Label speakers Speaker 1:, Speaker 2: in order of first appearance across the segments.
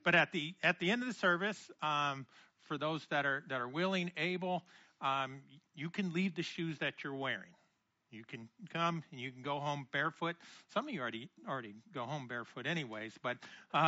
Speaker 1: But at the end of the service, for those that are willing, able, you can leave the shoes that you're wearing. You can come and you can go home barefoot. Some of you already go home barefoot anyways, but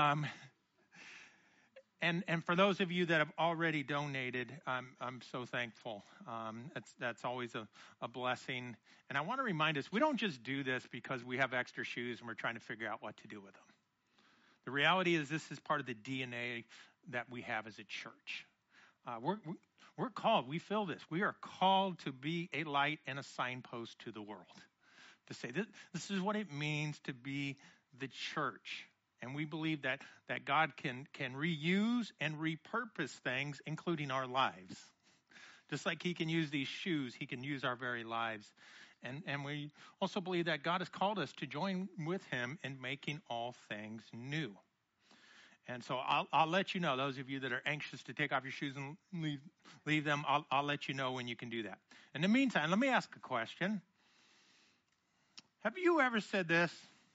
Speaker 1: and for those of you that have already donated, I'm so thankful. That's always a blessing. And I want to remind us, we don't just do this because we have extra shoes and we're trying to figure out what to do with them. The reality is this is part of the DNA that we have as a church. We're called, we feel this, we are called to be a light and a signpost to the world. To say this is what it means to be the church. And we believe that God can reuse and repurpose things, including our lives. Just like he can use these shoes, he can use our very lives. And we also believe that God has called us to join with him in making all things new. And so I'll let you know, those of you that are anxious to take off your shoes and leave them, I'll let you know when you can do that. In the meantime, let me ask a question. Have you ever said this?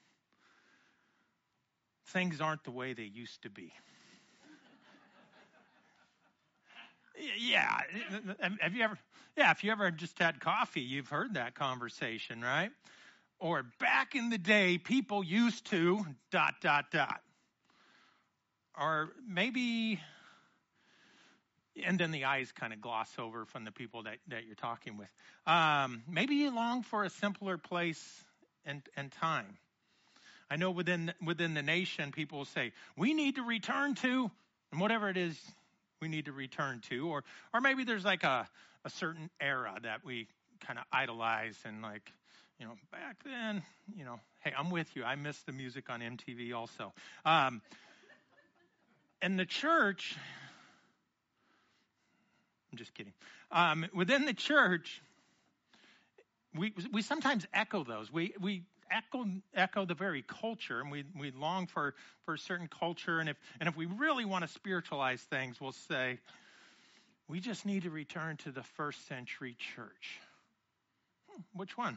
Speaker 1: Things aren't the way they used to be. Yeah. Have you ever? Yeah. If you ever just had coffee, you've heard that conversation, right? Or back in the day, people used to ... Or maybe, and then the eyes kind of gloss over from the people that you're talking with. Maybe you long for a simpler place and time. I know within the nation, people will say, we need to return to, and whatever it is we need to return to. Or maybe there's like a certain era that we kind of idolize and like, back then, hey, I'm with you. I miss the music on MTV also. And the church, I'm just kidding. Within the church, we sometimes echo those. We echo the very culture, and we long for a certain culture. And if we really want to spiritualize things, we'll say we just need to return to the first century church. Which one?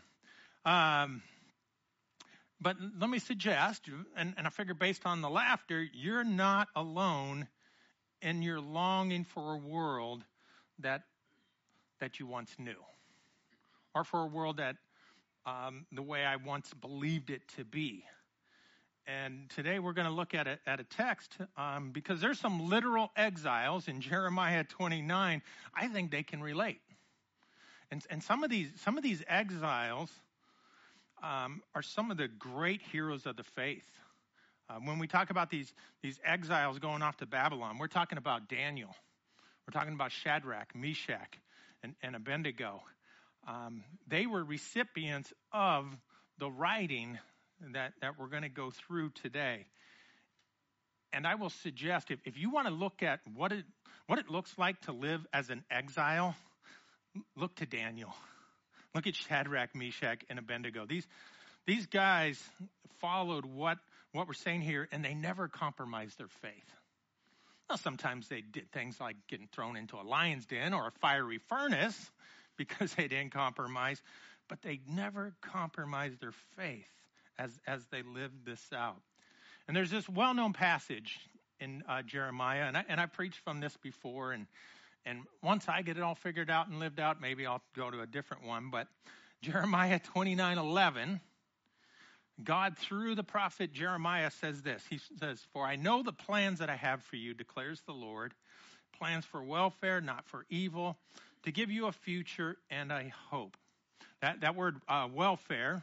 Speaker 1: But let me suggest, and I figure based on the laughter, you're not alone in your longing for a world that you once knew, or for a world that the way I once believed it to be. And today we're going to look at a text because there's some literal exiles in Jeremiah 29. I think they can relate, and some of these exiles are some of the great heroes of the faith. When we talk about these exiles going off to Babylon, we're talking about Daniel. We're talking about Shadrach, Meshach, and Abednego. They were recipients of the writing that we're going to go through today. And I will suggest, if you want to look at what it looks like to live as an exile, look to Daniel. Look at Shadrach, Meshach, and Abednego. These guys followed what we're saying here, and they never compromised their faith. Now, sometimes they did things like getting thrown into a lion's den or a fiery furnace because they didn't compromise, but they never compromised their faith as they lived this out. And there's this well-known passage in Jeremiah, and I preached from this before, and once I get it all figured out and lived out, maybe I'll go to a different one. But Jeremiah 29:11, God through the prophet Jeremiah says this. He says, "For I know the plans that I have for you, declares the Lord, plans for welfare, not for evil, to give you a future and a hope." That word welfare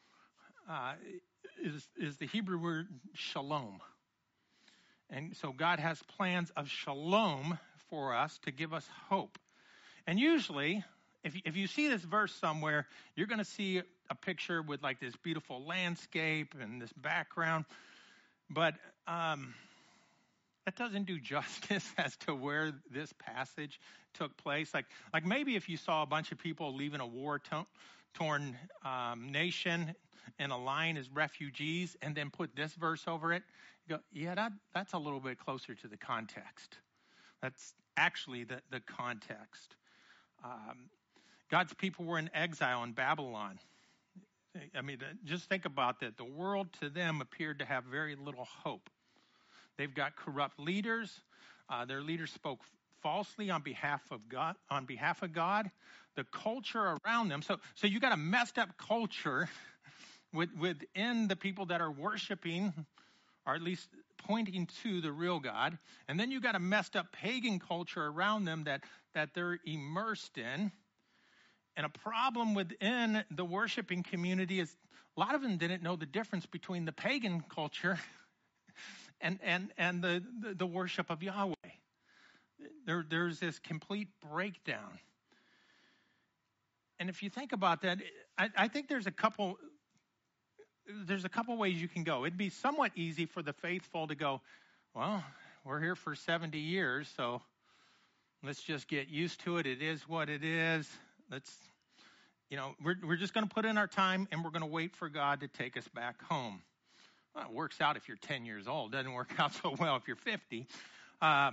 Speaker 1: is the Hebrew word shalom. And so God has plans of shalom for us to give us hope. And usually, if you see this verse somewhere, you're going to see a picture with like this beautiful landscape and this background. But that doesn't do justice as to where this passage took place. Like maybe if you saw a bunch of people leaving a war-torn nation in a line as refugees and then put this verse over it, you go, yeah, that's a little bit closer to the context. That's actually the context. God's people were in exile in Babylon. I mean, just think about that. The world to them appeared to have very little hope. They've got corrupt leaders. Their leaders spoke falsely on behalf of God. The culture around them. So you got a messed up culture within the people that are worshiping, or at least pointing to the real God. And then you got a messed up pagan culture around them that they're immersed in. And a problem within the worshiping community is a lot of them didn't know the difference between the pagan culture and the worship of Yahweh. There's this complete breakdown. And if you think about that, I think there's a couple ways you can go. It'd be somewhat easy for the faithful to go, well, we're here for 70 years, so let's just get used to it. It is what it is. We're just going to put in our time, and we're going to wait for God to take us back home. Well, it works out if you're 10 years old. It doesn't work out so well if you're 50. But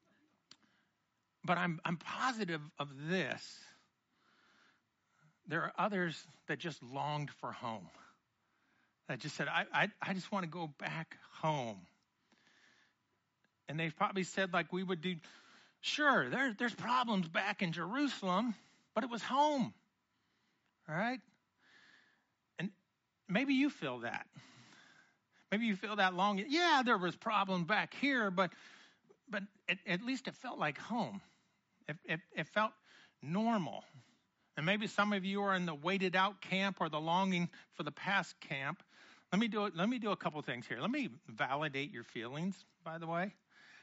Speaker 1: I'm positive of this. There are others that just longed for home. That just said, I just want to go back home. And they've probably said, like we would do, sure, there's problems back in Jerusalem, but it was home. All right? And maybe you feel that. Maybe you feel that long. Yeah, there was problem back here, but at least it felt like home. It felt normal. And maybe some of you are in the waited out camp or the longing for the past camp. Let me do a couple things here. Let me validate your feelings, by the way.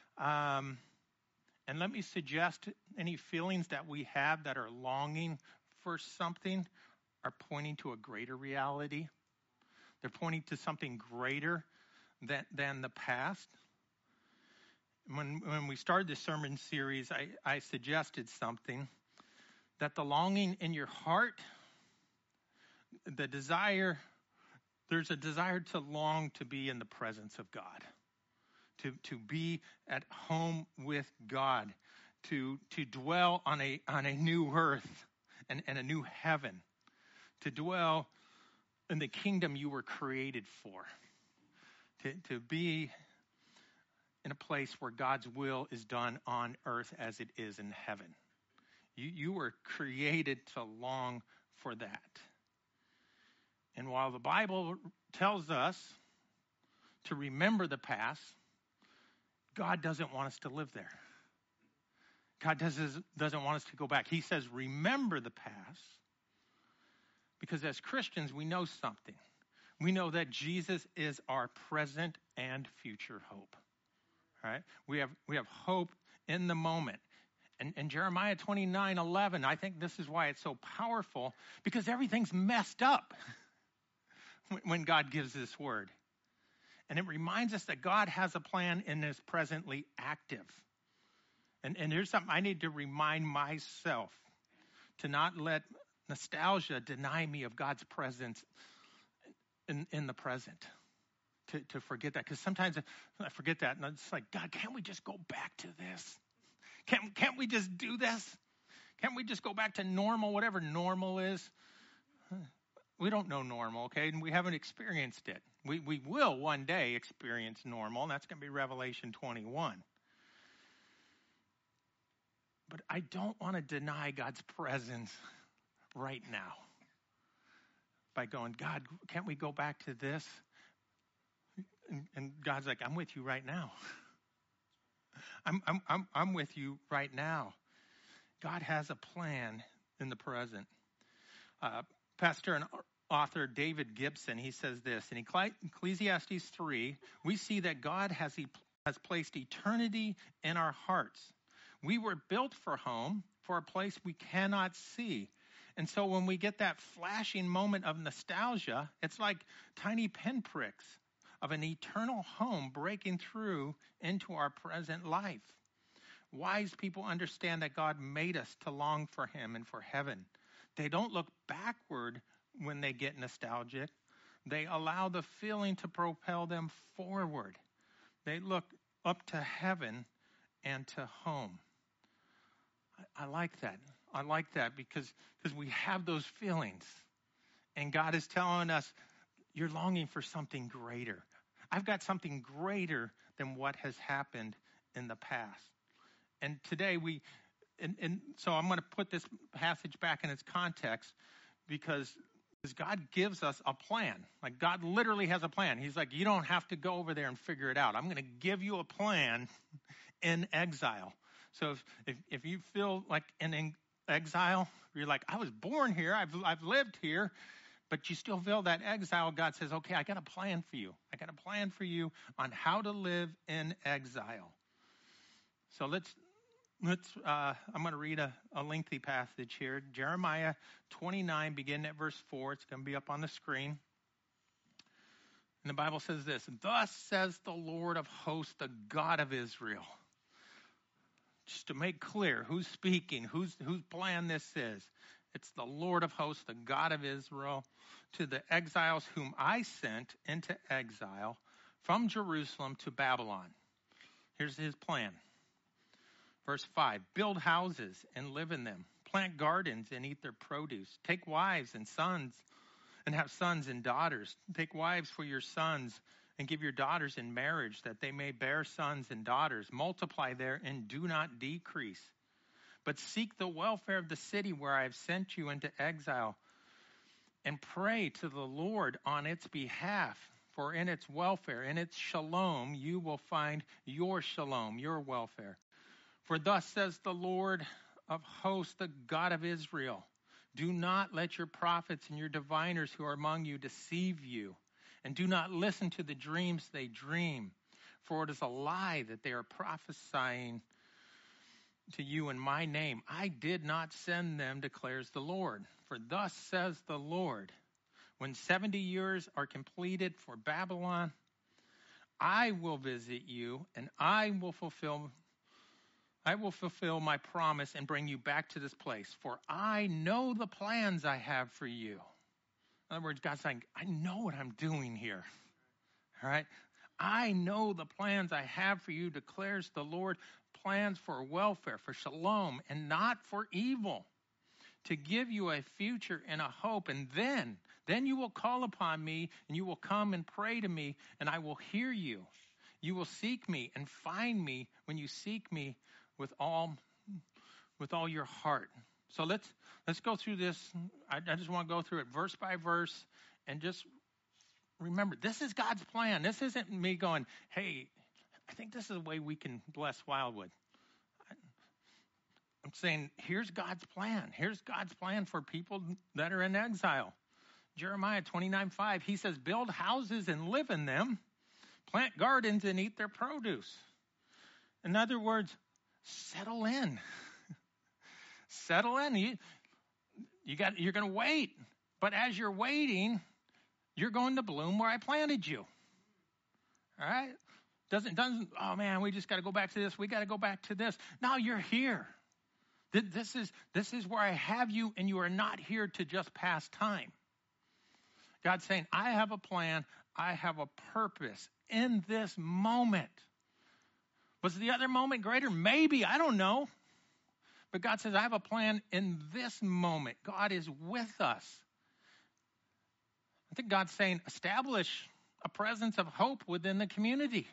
Speaker 1: And let me suggest any feelings that we have that are longing for something are pointing to a greater reality. They're pointing to something greater than the past. When we started this sermon series, I suggested something, that the longing in your heart, the desire, there's a desire to long to be in the presence of God, to be at home with God, to dwell on a new earth and a new heaven, to dwell in the kingdom you were created for, to be in a place where God's will is done on earth as it is in heaven. You were created to long for that. And while the Bible tells us to remember the past, God doesn't want us to live there. God doesn't want us to go back. He says, remember the past, because as Christians, we know something. We know that Jesus is our present and future hope. All right? We have hope in the moment. And Jeremiah 29:11, I think this is why it's so powerful, because everything's messed up when God gives this word. And it reminds us that God has a plan and is presently active. And here's something I need to remind myself, to not let nostalgia deny me of God's presence in the present. To forget that, because sometimes I forget that, and it's like, God, can't we just go back to this? Can't we just do this? Can't we just go back to normal, whatever normal is? We don't know normal, okay? And we haven't experienced it. We will one day experience normal, and that's going to be Revelation 21. But I don't want to deny God's presence right now by going, God, can't we go back to this? And God's like, I'm with you right now. I'm with you right now. God has a plan in the present. Pastor and author David Gibson, he says this, in Ecclesiastes 3, we see that God has placed eternity in our hearts. We were built for home, for a place we cannot see. And so when we get that flashing moment of nostalgia, it's like tiny pinpricks of an eternal home breaking through into our present life. Wise people understand that God made us to long for him and for heaven. They don't look backward when they get nostalgic. They allow the feeling to propel them forward. They look up to heaven and to home. I like that. I like that because we have those feelings. And God is telling us, you're longing for something greater. I've got something greater than what has happened in the past. And today so I'm going to put this passage back in its context because God gives us a plan. Like, God literally has a plan. He's like, you don't have to go over there and figure it out. I'm going to give you a plan in exile. So if you feel like in exile, you're like, I was born here, I've lived here, but you still feel that exile, God says, okay, I got a plan for you. I got a plan for you on how to live in exile. So I'm going to read a lengthy passage here. Jeremiah 29, beginning at verse 4. It's going to be up on the screen. And the Bible says this: "Thus says the Lord of hosts, the God of Israel." Just to make clear who's speaking, whose plan this is. It's the Lord of hosts, the God of Israel, to the exiles whom I sent into exile from Jerusalem to Babylon. Here's his plan. Verse 5, "Build houses and live in them. Plant gardens and eat their produce. Take wives and sons and have sons and daughters. Take wives for your sons and give your daughters in marriage, that they may bear sons and daughters. Multiply there and do not decrease. But seek the welfare of the city where I have sent you into exile, and pray to the Lord on its behalf. For in its welfare, in its shalom, you will find your shalom, your welfare. For thus says the Lord of hosts, the God of Israel, do not let your prophets and your diviners who are among you deceive you, and do not listen to the dreams they dream, for it is a lie that they are prophesying to you in my name. I did not send them, declares the Lord. For thus says the Lord, when 70 years are completed for Babylon, I will visit you, and I will fulfill my promise and bring you back to this place. For I know the plans I have for you. In other words, God's saying, I know what I'm doing here. All right? I know the plans I have for you, declares the Lord, plans for welfare, for shalom, and not for evil, to give you a future and a hope. And then you will call upon me, and you will come and pray to me, and I will hear you. You will seek me and find me when you seek me with all your heart. So let's go through this. I just want to go through it verse by verse, and just remember, this is God's plan. This isn't me going, hey, I think this is the way we can bless Wildwood. I'm saying, here's God's plan. Here's God's plan for people that are in exile. Jeremiah 29:5, he says, build houses and live in them, plant gardens and eat their produce. In other words, settle in. Settle in. You're going to wait. But as you're waiting, you're going to bloom where I planted you. All right? Doesn't, oh man, we just got to go back to this. We got to go back to this. No, you're here. This is where I have you, and you are not here to just pass time. God's saying, I have a plan. I have a purpose in this moment. Was the other moment greater? Maybe. I don't know. But God says, I have a plan in this moment. God is with us. I think God's saying, establish a presence of hope within the community.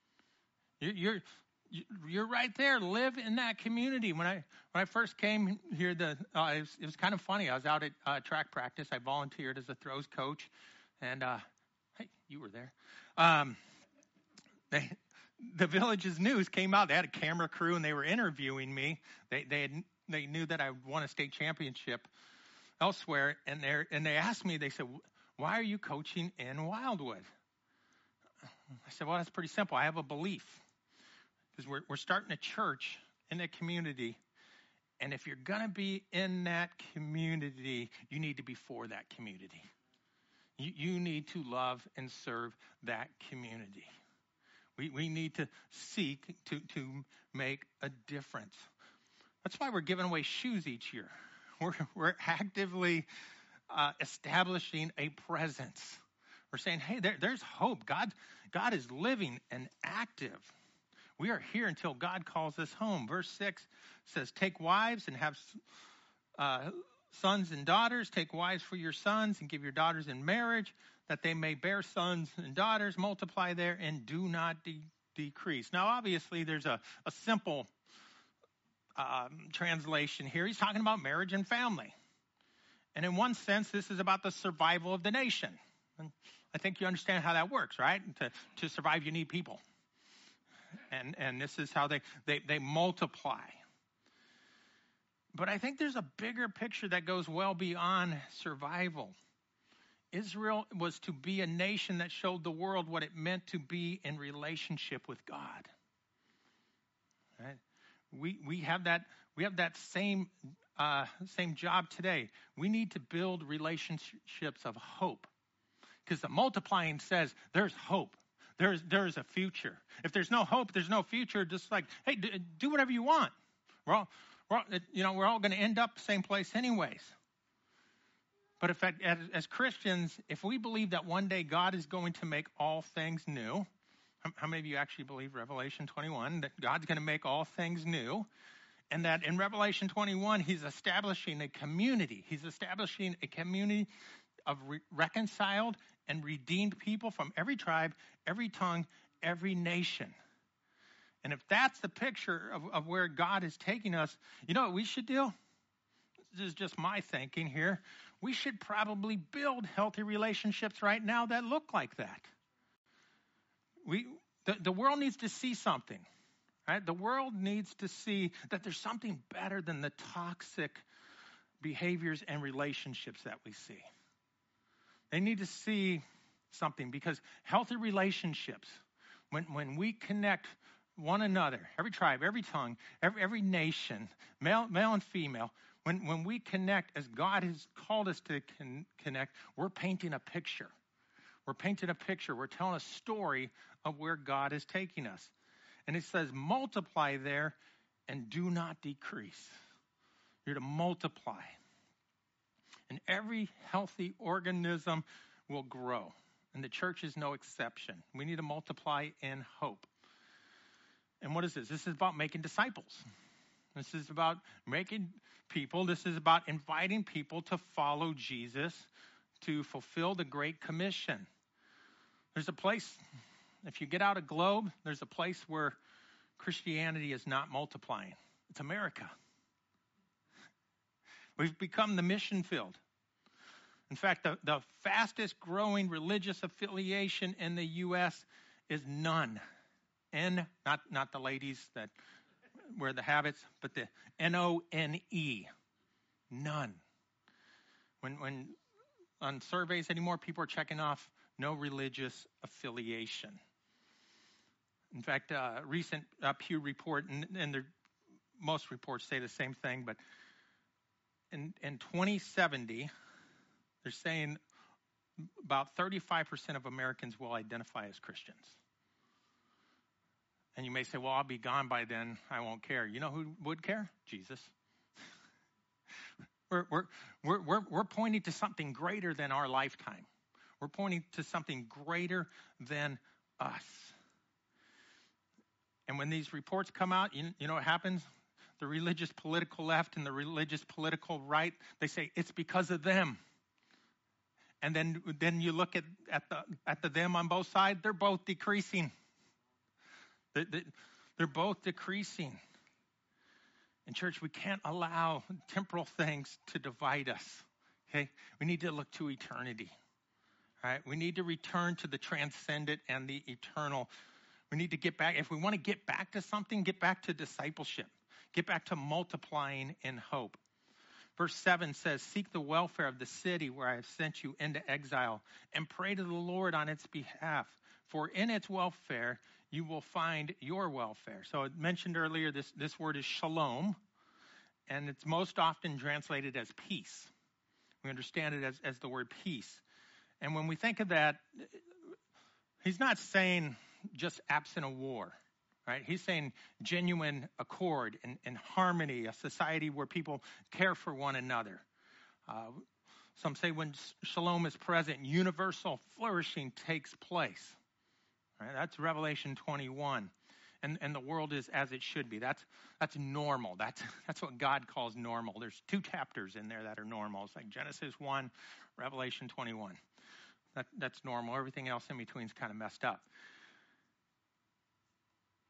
Speaker 1: You're right there. Live in that community. When I first came here, it was kind of funny. I was out at track practice. I volunteered as a throws coach, and hey, you were there. The Village's News came out. They had a camera crew, and they were interviewing me. They knew that I won a state championship elsewhere, and they asked me. They said, "Why are you coaching in Wildwood?" I said, "Well, that's pretty simple. I have a belief, because we're starting a church in a community, and if you're going to be in that community, you need to be for that community. You need to love and serve that community. We need to seek to make a difference." That's why we're giving away shoes each year. We're actively establishing a presence. We're saying, hey, there's hope. God is living and active. We are here until God calls us home. Verse 6 says, take wives and have sons and daughters. Take wives for your sons and give your daughters in marriage, that they may bear sons and daughters. Multiply there and do not decrease. Now, obviously, there's a simple translation here. He's talking about marriage and family. And in one sense, this is about the survival of the nation. And I think you understand how that works, right? To survive, you need people. And this is how they multiply. But I think there's a bigger picture that goes well beyond survival. Israel was to be a nation that showed the world what it meant to be in relationship with God. Right? We have that same job today. We need to build relationships of hope, because the multiplying says there's hope. There's a future. If there's no hope, there's no future. Just like, hey, do whatever you want. We're all going to end up the same place anyways. But in fact, as Christians, if we believe that one day God is going to make all things new, how many of you actually believe Revelation 21, that God's going to make all things new, and that in Revelation 21, he's establishing a community. He's establishing a community of reconciled and redeemed people from every tribe, every tongue, every nation. And if that's the picture of where God is taking us, you know what we should do? This is just my thinking here. We should probably build healthy relationships right now that look like that. The world needs to see something, right? The world needs to see that there's something better than the toxic behaviors and relationships that we see. They need to see something, because healthy relationships, when we connect one another, every tribe, every tongue, every nation, male and female, when we connect as God has called us to connect, we're painting a picture. We're painting a picture. We're telling a story of where God is taking us. And it says multiply there and do not decrease. You're to multiply. And every healthy organism will grow. And the church is no exception. We need to multiply in hope. And what is this? This is about making disciples. This is about making people. This is about inviting people to follow Jesus, to fulfill the Great Commission. There's a place, if you get out a globe, there's a place where Christianity is not multiplying. It's America. We've become the mission field. In fact, the fastest growing religious affiliation in the U.S. is none. Not the ladies that wear the habits, but the N-O-N-E. None. When on surveys anymore, people are checking off no religious affiliation. In fact, recent Pew report, and most reports say the same thing, but in 2070, they're saying about 35% of Americans will identify as Christians. And you may say, well, I'll be gone by then. I won't care. You know who would care? Jesus. We're pointing to something greater than our lifetime. We're pointing to something greater than us. And when these reports come out, you know what happens? The religious political left and the religious political right, they say it's because of them. And then you look at the them on both sides, they're both decreasing. They're both decreasing. In church, we can't allow temporal things to divide us. Okay? We need to look to eternity. All right? We need to return to the transcendent and the eternal. We need to get back. If we want to get back to something, get back to discipleship. Get back to multiplying in hope. Verse 7 says, seek the welfare of the city where I have sent you into exile, and pray to the Lord on its behalf. For in its welfare, you will find your welfare. So I mentioned earlier, this word is shalom, and it's most often translated as peace. We understand it as the word peace. And when we think of that, he's not saying just absent of war. Right? He's saying genuine accord and harmony, a society where people care for one another. Some say when shalom is present, universal flourishing takes place. Right? That's Revelation 21. And the world is as it should be. That's normal. That's what God calls normal. There's 2 chapters in there that are normal. It's like Genesis 1, Revelation 21. That's normal. Everything else in between is kind of messed up.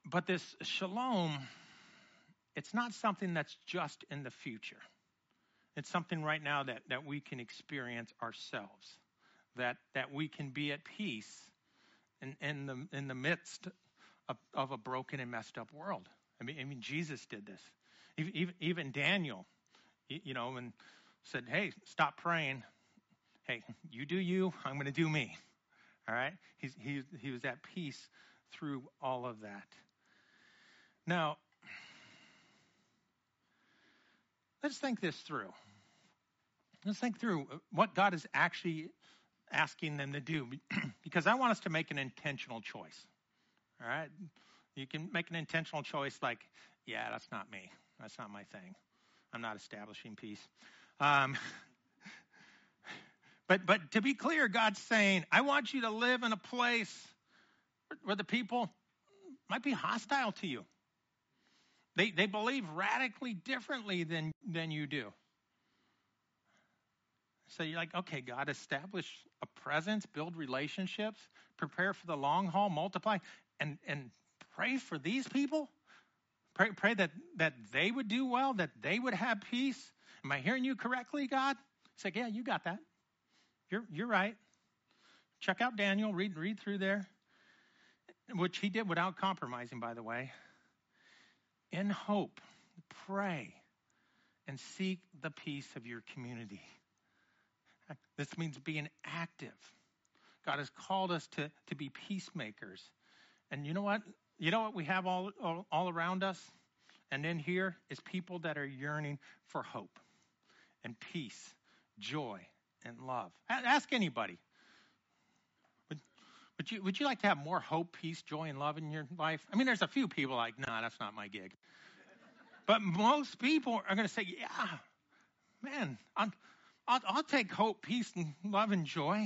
Speaker 1: But this shalom, it's not something that's just in the future. It's something right now that we can experience ourselves, that we can be at peace in the midst of a broken and messed up world. I mean, Jesus did this. Even Daniel, and said, "Hey, stop praying. Hey, you do you. I'm going to do me." All right. He was at peace through all of that. Now, let's think this through. Let's think through what God is actually asking them to do, because I want us to make an intentional choice. All right? You can make an intentional choice like, yeah, that's not me. That's not my thing. I'm not establishing peace. But to be clear, God's saying, I want you to live in a place where the people might be hostile to you. They believe radically differently than you do. So you're like, okay, God, establish a presence, build relationships, prepare for the long haul, multiply, and pray for these people. Pray that they would do well, that they would have peace. Am I hearing you correctly, God? It's like, yeah, you got that. You're right. Check out Daniel. Read through there, which he did without compromising, by the way. In hope, pray and seek the peace of your community. This means being active. God has called us to be peacemakers. And you know what? You know what we have all around us? And in here is people that are yearning for hope and peace, joy, and love. Ask anybody. Would you like to have more hope, peace, joy, and love in your life? I mean, there's a few people like, nah, that's not my gig. But most people are going to say, yeah, man, I'll take hope, peace, and love and joy.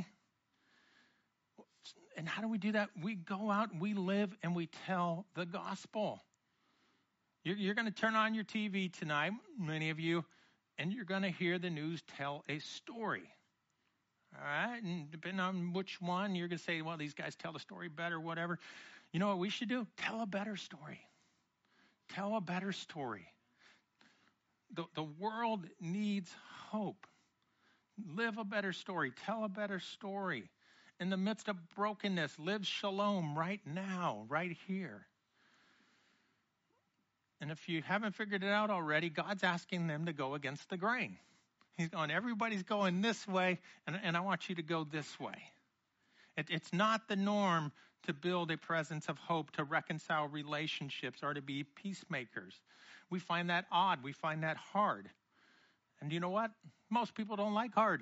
Speaker 1: And how do we do that? We go out and we live and we tell the gospel. You're going to turn on your TV tonight, many of you, and you're going to hear the news tell a story. All right? And depending on which one, you're going to say, well, these guys tell the story better, whatever. You know what we should do? Tell a better story. Tell a better story. The world needs hope. Live a better story. Tell a better story. In the midst of brokenness, live shalom right now, right here. And if you haven't figured it out already, God's asking them to go against the grain. He's going, everybody's going this way, and I want you to go this way. It's not the norm to build a presence of hope, to reconcile relationships, or to be peacemakers. We find that odd. We find that hard. And you know what? Most people don't like hard.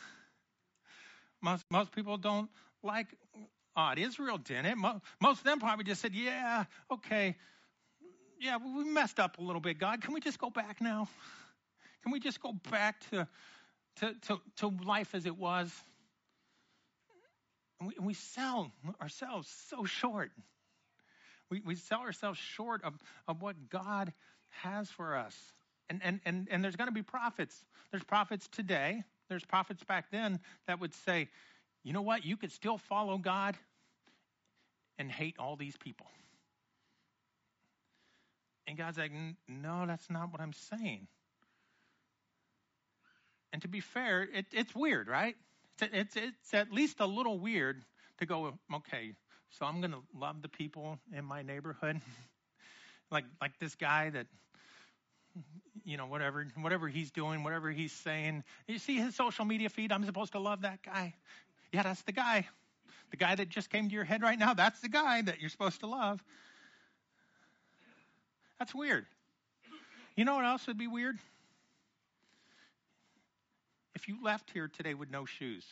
Speaker 1: Most people don't like odd. Israel didn't. Most of them probably just said, yeah, okay. Yeah, we messed up a little bit, God. Can we just go back now? Can we just go back to life as it was? And we sell ourselves so short. We sell ourselves short of what God has for us. And there's going to be prophets. There's prophets today. There's prophets back then that would say, you know what? You could still follow God and hate all these people. And God's like, no, that's not what I'm saying. And to be fair, it's weird, right? It's at least a little weird to go, okay, so I'm going to love the people in my neighborhood. like this guy that, whatever he's doing, whatever he's saying. You see his social media feed, I'm supposed to love that guy. Yeah, that's the guy. The guy that just came to your head right now, that's the guy that you're supposed to love. That's weird. You know what else would be weird? If you left here today with no shoes.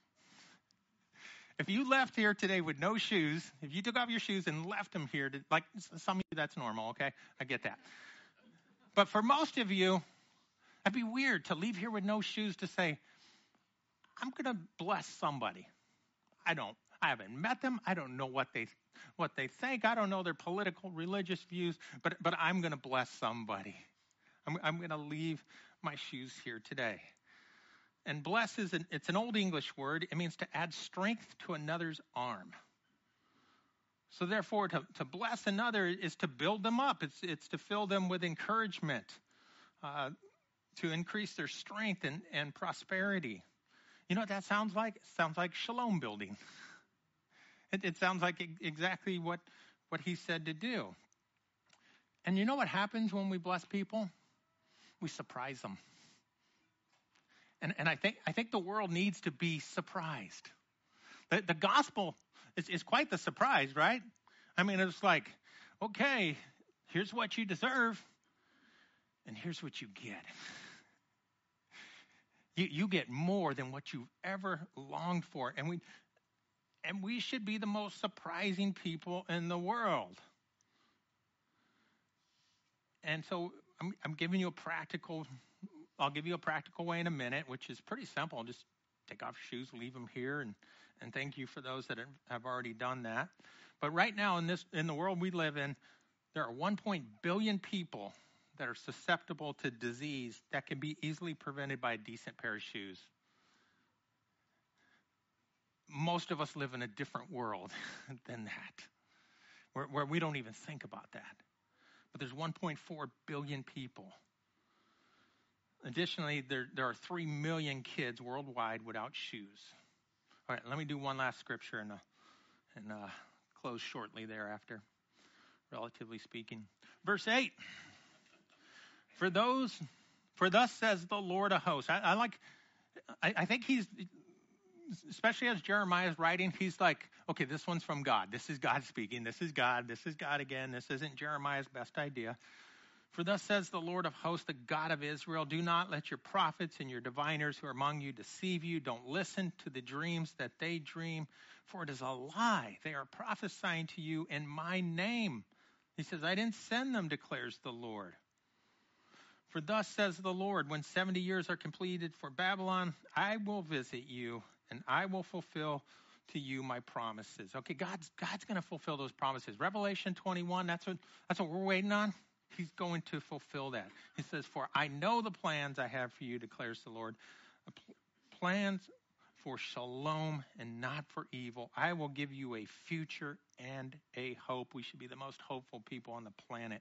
Speaker 1: If you left here today with no shoes, if you took off your shoes and left them here, like some of you, that's normal, okay? I get that. But for most of you, that'd be weird to leave here with no shoes to say, I'm going to bless somebody. I haven't met them. I don't know what they think. I don't know their political, religious views, but I'm going to bless somebody. I'm going to leave my shoes here today. And bless it's an old English word. It means to add strength to another's arm. So therefore, to bless another is to build them up. It's to fill them with encouragement, to increase their strength and prosperity. You know what that sounds like? It sounds like shalom building. It sounds like exactly what he said to do. And you know what happens when we bless people? We surprise them. And I think the world needs to be surprised. The gospel is quite the surprise, right? I mean, it's like, okay, here's what you deserve, and here's what you get. You get more than what you've ever longed for. And we should be the most surprising people in the world. And so I'm giving you I'll give you a practical way in a minute, which is pretty simple. Just take off your shoes, leave them here, and thank you for those that have already done that. But right now in the world we live in, there are 1 billion people that are susceptible to disease that can be easily prevented by a decent pair of shoes. Most of us live in a different world than that, where we don't even think about that. But there's 1.4 billion people. Additionally, there are 3 million kids worldwide without shoes. All right, let me do one last scripture and close shortly thereafter, relatively speaking. Verse 8. For thus says the Lord of hosts. I think he's, especially as Jeremiah is writing, he's like, okay, this one's from God. This is God speaking. This is God again. This isn't Jeremiah's best idea. For thus says the Lord of hosts, the God of Israel, do not let your prophets and your diviners who are among you deceive you. Don't listen to the dreams that they dream, for it is a lie. They are prophesying to you in my name. He says, I didn't send them, declares the Lord. For thus says the Lord, when 70 years are completed for Babylon, I will visit you and I will fulfill to you my promises. Okay, God's going to fulfill those promises. Revelation 21, that's what we're waiting on. He's going to fulfill that. He says, for I know the plans I have for you, declares the Lord. Plans for shalom and not for evil. I will give you a future and a hope. We should be the most hopeful people on the planet.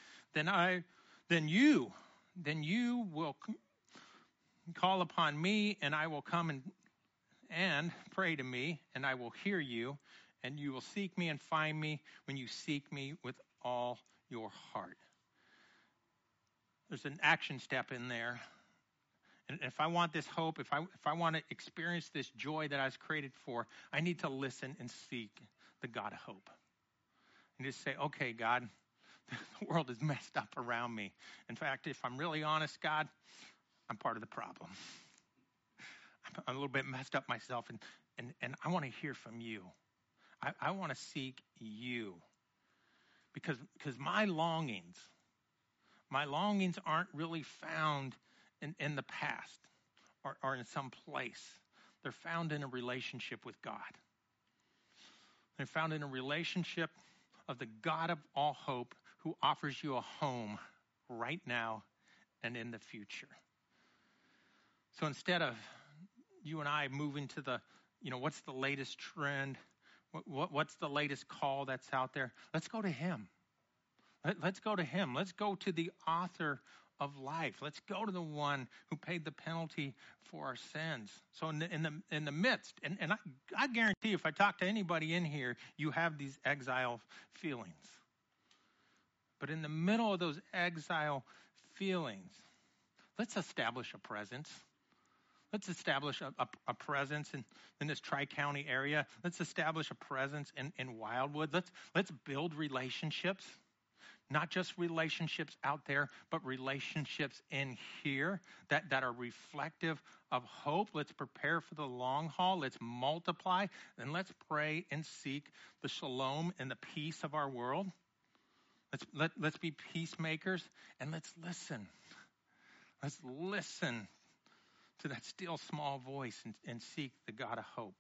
Speaker 1: Then you will call upon me, and I will come and pray to me, and I will hear you, and you will seek me and find me when you seek me with all your heart. There's an action step in there. And if I want this hope, if I want to experience this joy that I was created for, I need to listen and seek the God of hope. And just say, okay, God, the world is messed up around me. In fact, if I'm really honest, God, I'm part of the problem. I'm a little bit messed up myself, and I want to hear from you. I want to seek you. Because my longings aren't really found in the past or in some place. They're found in a relationship with God. They're found in a relationship of the God of all hope who offers you a home right now and in the future. So instead of you and I moving to what's the latest trend, what's the latest call that's out there, let's go to him. Let's go to him. Let's go to the author of life. Let's go to the one who paid the penalty for our sins. So in the midst, and I guarantee if I talk to anybody in here, you have these exile feelings. But in the middle of those exile feelings, let's establish a presence. Let's establish a presence in this Tri-County area. Let's establish a presence in Wildwood. Let's build relationships. Not just relationships out there, but relationships in here that are reflective of hope. Let's prepare for the long haul. Let's multiply. And let's pray and seek the shalom and the peace of our world. Let's be peacemakers, and let's listen. Let's listen to that still small voice and seek the God of hope.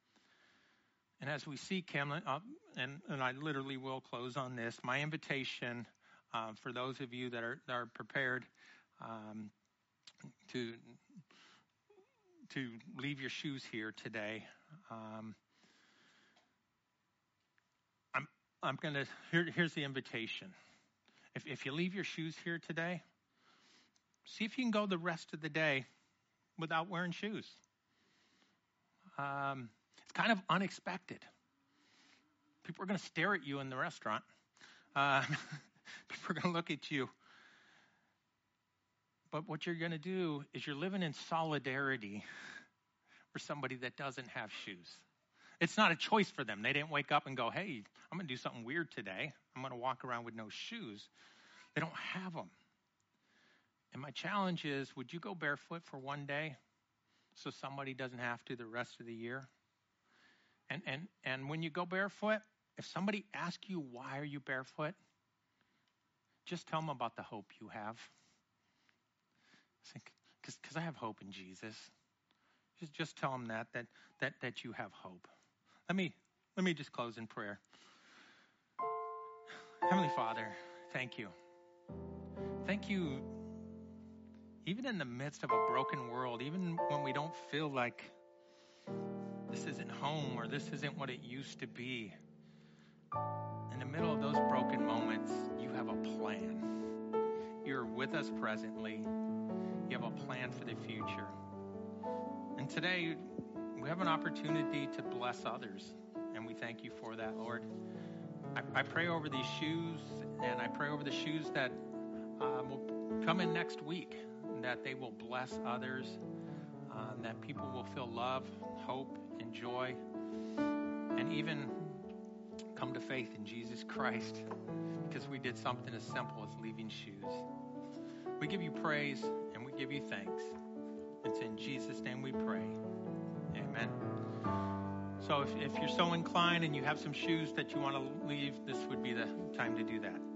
Speaker 1: And as we seek him, and I literally will close on this, my invitation for those of you that are prepared to leave your shoes here today, Here's the invitation. If you leave your shoes here today, see if you can go the rest of the day without wearing shoes. It's kind of unexpected. People are going to stare at you in the restaurant. People are going to look at you. But what you're going to do is you're living in solidarity for somebody that doesn't have shoes. It's not a choice for them. They didn't wake up and go, hey, I'm going to do something weird today. I'm going to walk around with no shoes. They don't have them. And my challenge is, would you go barefoot for one day so somebody doesn't have to the rest of the year? And when you go barefoot, if somebody asks you, why are you barefoot? Just tell them about the hope you have. Because I have hope in Jesus. Just tell them that you have hope. Let me just close in prayer. Heavenly Father, thank you. Thank you, even in the midst of a broken world, even when we don't feel like this isn't home or this isn't what it used to be. In the middle of those broken moments, you have a plan. You're with us presently. You have a plan for the future. And today, we have an opportunity to bless others. And we thank you for that, Lord. I pray over these shoes, and I pray over the shoes that will come in next week, that they will bless others, that people will feel love, hope, and joy, and even come to faith in Jesus Christ, because we did something as simple as leaving shoes. We give you praise, and we give you thanks. It's in Jesus' name we pray. Amen. So if you're so inclined and you have some shoes that you want to leave, this would be the time to do that.